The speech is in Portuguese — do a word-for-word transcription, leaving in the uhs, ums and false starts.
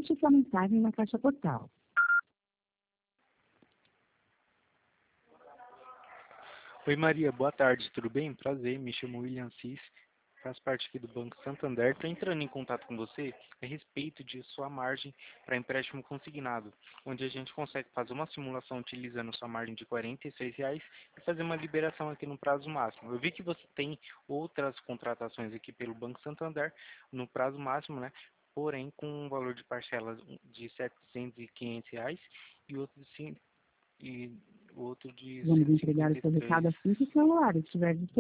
Deixe sua mensagem na caixa postal. Oi Maria, boa tarde, tudo bem? Prazer, me chamo William Cis, faço parte aqui do Banco Santander. Estou entrando em contato com você a respeito de sua margem para empréstimo consignado, onde a gente consegue fazer uma simulação utilizando sua margem de quarenta e seis reais e fazer uma liberação aqui no prazo máximo. Eu vi que você tem outras contratações aqui pelo Banco Santander no prazo máximo, né? Porém com um valor de parcelas de setecentos e quinhentos reais e outro de, cin- e outro de Vamos cento e entregar o cinquenta e seu três. recado assim que o celular estiver disponível.